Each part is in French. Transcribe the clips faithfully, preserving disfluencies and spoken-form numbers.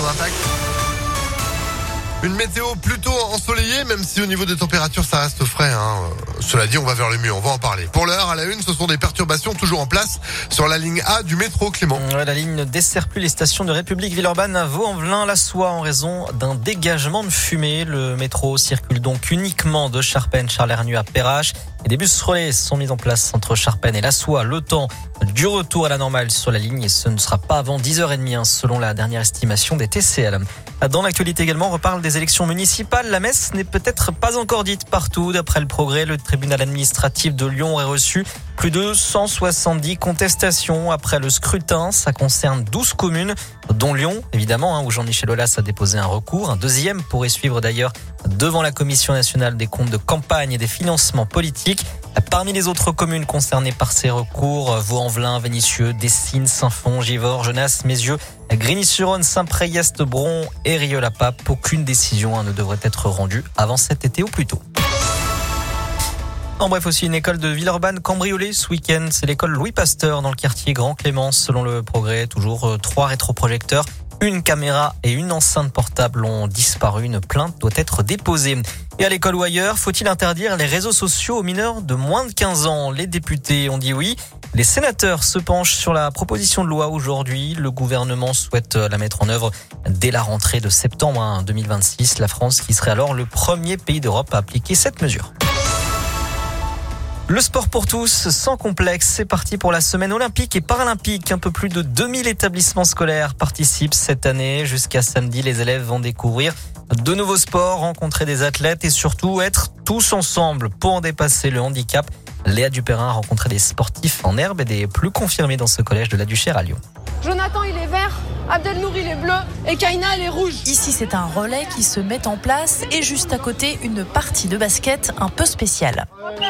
Impact. Une météo plutôt ensoleillée, même si au niveau des températures ça reste frais, hein. Cela dit, on va vers le mieux, on va en parler. Pour l'heure, à la une, ce sont des perturbations toujours en place sur la ligne A du métro, Clément. Ouais, la ligne ne dessert plus les stations de République, Villeurbanne, Vaux-en-Velin-la-Soie en raison d'un dégagement de fumée. Le métro circule donc uniquement de Charpennes, Charles-Hernu à Perrache. Et des bus relais sont mis en place entre Charpennes et la Soie. Le temps du retour à la normale sur la ligne, et ce ne sera pas avant dix heures trente, hein, selon la dernière estimation des T C L. Dans l'actualité également, on reparle des élections municipales. La messe n'est peut-être pas encore dite partout. D'après le Progrès, le tribunal administratif de Lyon aurait reçu plus de cent soixante-dix contestations après le scrutin. Ça concerne douze communes, dont Lyon, évidemment, hein, où Jean-Michel Aulas a déposé un recours. Un deuxième pourrait suivre d'ailleurs devant la Commission nationale des comptes de campagne et des financements politiques. Parmi les autres communes concernées par ces recours, Vaux-en-Velin, Vénissieux, Dessines, Saint-Fond, Givors, Genasse, Mézieux, Grigny-sur-Rhône, Saint-Pré, Yest-Bron et Rieux-la-Pape. Aucune décision hein, ne devrait être rendue avant cet été ou plus tôt. En bref, aussi une école de Villeurbanne cambriolée ce week-end. C'est l'école Louis Pasteur dans le quartier Grand Clémence. Selon le Progrès, toujours euh, trois rétroprojecteurs, une caméra et une enceinte portable ont disparu. Une plainte doit être déposée. Et à l'école ou ailleurs, faut-il interdire les réseaux sociaux aux mineurs de moins de quinze ans? Les députés ont dit oui. Les sénateurs se penchent sur la proposition de loi aujourd'hui. Le gouvernement souhaite la mettre en œuvre dès la rentrée de septembre deux mille vingt-six. La France qui serait alors le premier pays d'Europe à appliquer cette mesure. Le sport pour tous, sans complexe, c'est parti pour la semaine olympique et paralympique. Un peu plus de deux mille établissements scolaires participent cette année. Jusqu'à samedi, les élèves vont découvrir de nouveaux sports, rencontrer des athlètes et surtout être tous ensemble pour dépasser le handicap. Léa Dupérin a rencontré des sportifs en herbe et des plus confirmés dans ce collège de la Duchère à Lyon. Jonathan, il est vert, Abdelnour, il est bleu et Kaina, elle est rouge. Ici, c'est un relais qui se met en place et juste à côté, une partie de basket un peu spéciale.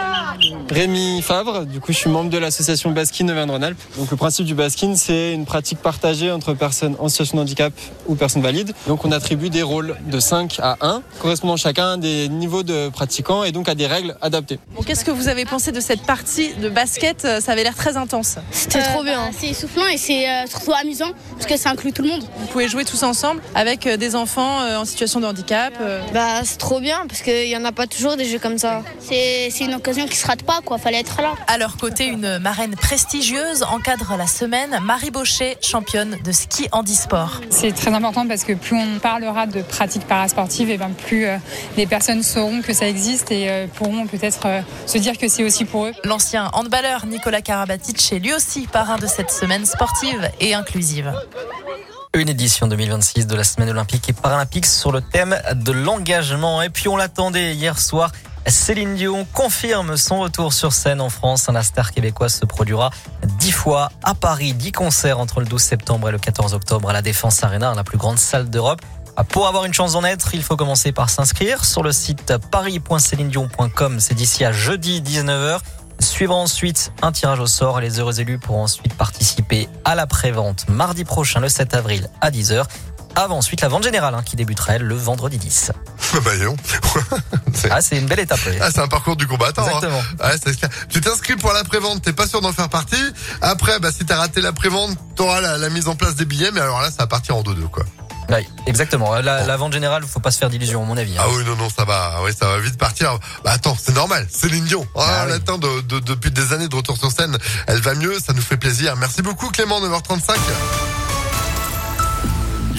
Rémi Favre, du coup je suis membre de l'association Baskin Auvergne-Rhône-Alpes. Donc le principe du Baskin, c'est une pratique partagée entre personnes en situation de handicap ou personnes valides. Donc on attribue des rôles de cinq à un, correspondant chacun à des niveaux de pratiquants et donc à des règles adaptées. Bon, qu'est-ce que vous avez pensé de cette partie de basket? Ça avait l'air très intense. C'était euh, trop bien. Bah, c'est essoufflant et c'est euh, surtout amusant parce que ça inclut tout le monde. Vous pouvez jouer tous ensemble avec des enfants en situation de handicap. Bah c'est trop bien parce qu'il n'y en a pas toujours des jeux comme ça. C'est, c'est une occasion qui se rate pas, quoi. Fallait être là. À leur côté, une marraine prestigieuse encadre la semaine. Marie Baucher, championne de ski handisport. C'est très important parce que plus on parlera de pratiques parasportives, et ben plus euh, les personnes sauront que ça existe et euh, pourront peut-être euh, se dire que c'est aussi pour eux. L'ancien handballeur Nicolas Karabatic est lui aussi parrain de cette semaine sportive et inclusive. Une édition deux mille vingt-six de la semaine olympique et paralympique sur le thème de l'engagement. Et puis on l'attendait hier soir. Céline Dion confirme son retour sur scène en France. La star québécoise se produira dix fois à Paris. dix concerts entre le douze septembre et le quatorze octobre à la Défense Arena, la plus grande salle d'Europe. Pour avoir une chance d'en être, il faut commencer par s'inscrire sur le site paris point céline dion point com. C'est d'ici à jeudi dix-neuf heures. Suivra ensuite un tirage au sort et les heureux élus pourront ensuite participer à la prévente mardi prochain, le sept avril à dix heures. Avant ensuite la vente générale hein, qui débutera elle le vendredi dix. Bah non. c'est... Ah, c'est une belle étape. Oui. Ah, c'est un parcours du combattant. Exactement. Hein. Ouais, c'est clair. Tu t'inscris pour la prévente, t'es pas sûr d'en faire partie. Après, bah si t'as raté la prévente, t'auras la, la mise en place des billets, mais alors là, ça va partir en deux-deux, quoi. Oui, exactement. La, la vente générale, faut pas se faire d'illusions, à mon avis. Hein. Ah oui, non, non, ça va, oui, ça va vite partir. Bah attends, c'est normal. Céline Dion. Ah, ah, on oui. l'attend de, de, depuis des années de retour sur scène. Elle va mieux, ça nous fait plaisir. Merci beaucoup, Clément, neuf heures trente-cinq.